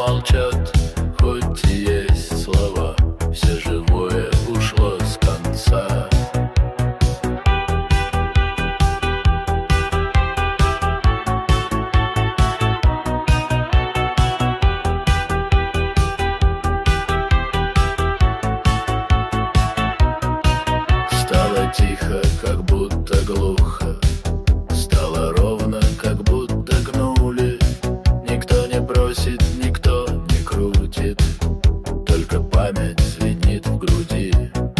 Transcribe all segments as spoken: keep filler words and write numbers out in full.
молчат, хоть и есть слова, все живое ушло с конца. Стало тихо, как будто глухо, стало ровно, как будто гнули. Никто не бросит, никто не крутит, только память звенит в груди.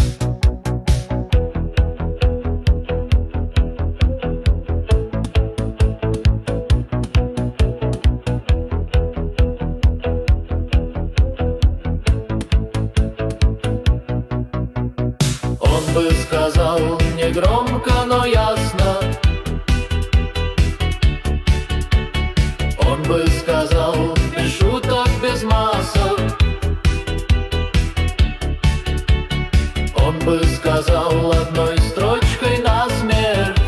Он бы сказал не громко, но ясно. Он бы сказал без шуток, без масок. Он бы сказал одной строчкой насмерть.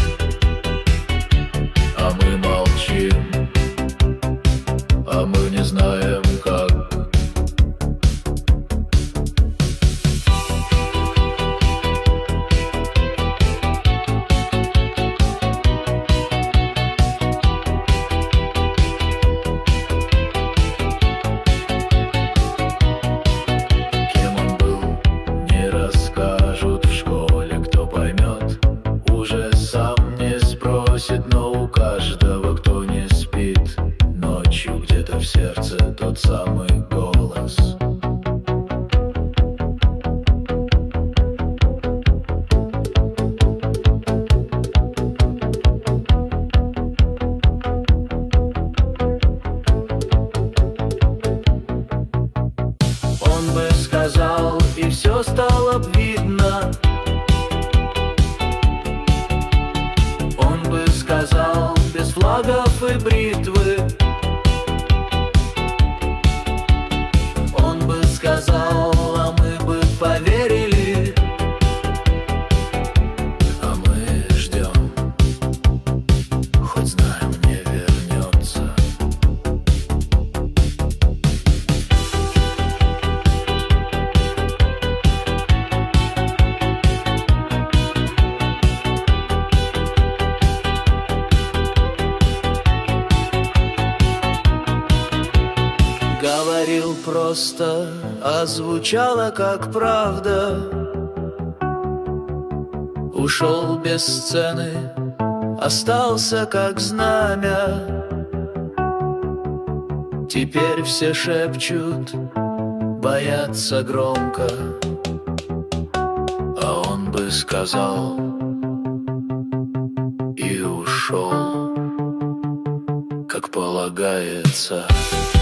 А мы молчим, а мы не знаем как. Но у каждого, кто не спит, ночью где-то в сердце тот самый голос. Он бы сказал, и все стало б видно. Сказал без флагов и бритвы. Он бы сказал, а мы бы поверили. А мы ждем, хоть знаем, не вернется. Говорил просто, а звучало как правда. Ушел без сцены, остался как знамя. Теперь все шепчут, боятся громко. А он бы сказал и ушел, как полагается.